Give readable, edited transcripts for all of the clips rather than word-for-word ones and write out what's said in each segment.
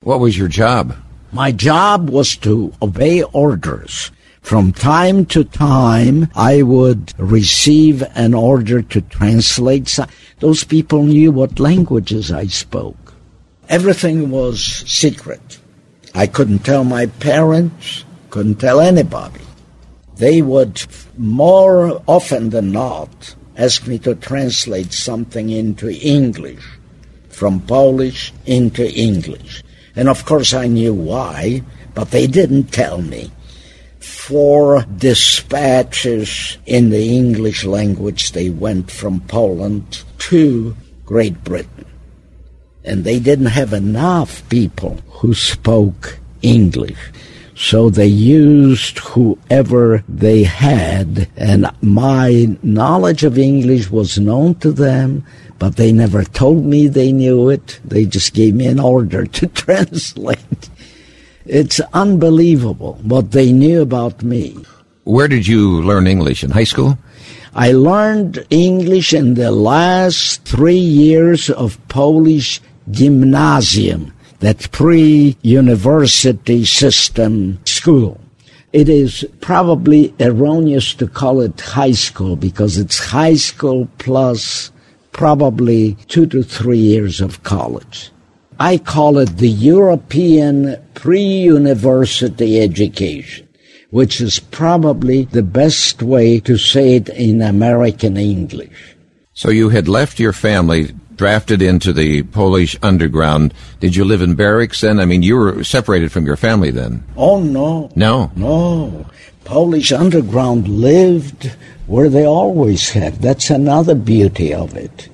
What was your job? My job was to obey orders. From time to time, I would receive an order to translate. Those people knew what languages I spoke. Everything was secret. I couldn't tell my parents, couldn't tell anybody. They would, more often than not, ask me to translate something into English, from Polish into English. And of course I knew why, but they didn't tell me. 4 dispatches in the English language, they went from Poland to Great Britain. And they didn't have enough people who spoke English. So they used whoever they had, and my knowledge of English was known to them, but they never told me they knew it. They just gave me an order to translate. It's unbelievable what they knew about me. Where did you learn English? In high school? I learned English in the last 3 years of Polish gymnasium, that pre-university system school. It is probably erroneous to call it high school because it's high school plus probably 2 to 3 years of college. I call it the European pre-university education, which is probably the best way to say it in American English. So you had left your family, drafted into the Polish underground. Did you live in barracks then? I mean, you were separated from your family then. Oh, no. No? No. Polish underground lived where they always have. That's another beauty of it.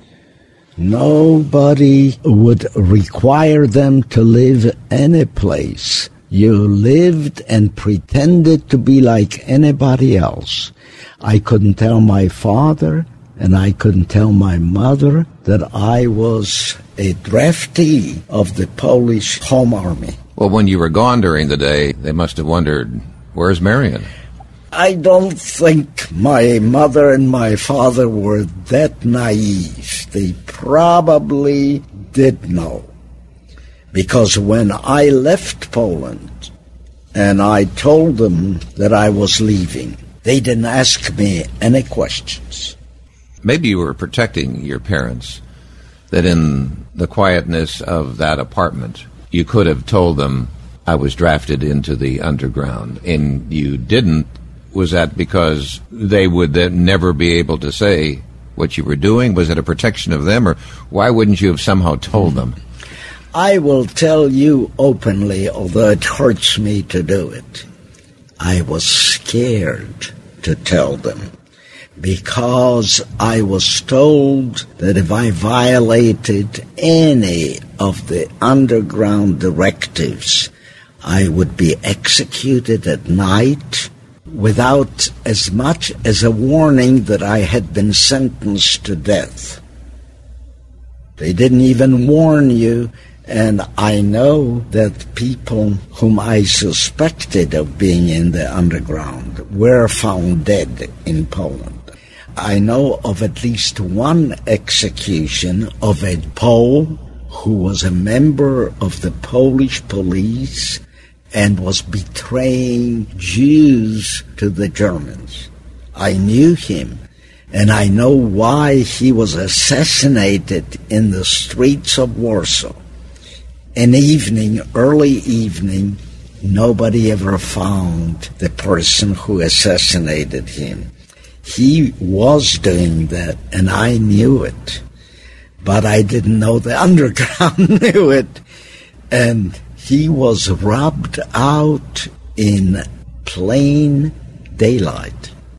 Nobody would require them to live any place. You lived and pretended to be like anybody else. I couldn't tell my father, and I couldn't tell my mother that I was a draftee of the Polish Home Army. Well, when you were gone during the day, they must have wondered, where's Marion? I don't think my mother and my father were that naive. They probably did know. Because when I left Poland and I told them that I was leaving, they didn't ask me any questions. Maybe you were protecting your parents, that in the quietness of that apartment, you could have told them, I was drafted into the underground, and you didn't. Was that because they would then never be able to say what you were doing? Was it a protection of them, or why wouldn't you have somehow told them? I will tell you openly, although it hurts me to do it. I was scared to tell them, because I was told that if I violated any of the underground directives, I would be executed at night without as much as a warning that I had been sentenced to death. They didn't even warn you, and I know that people whom I suspected of being in the underground were found dead in Poland. I know of at least one execution of a Pole who was a member of the Polish police and was betraying Jews to the Germans. I knew him, and I know why he was assassinated in the streets of Warsaw. An evening, early evening, nobody ever found the person who assassinated him. He was doing that, and I knew it. But I didn't know the underground knew it. And he was robbed out in plain daylight.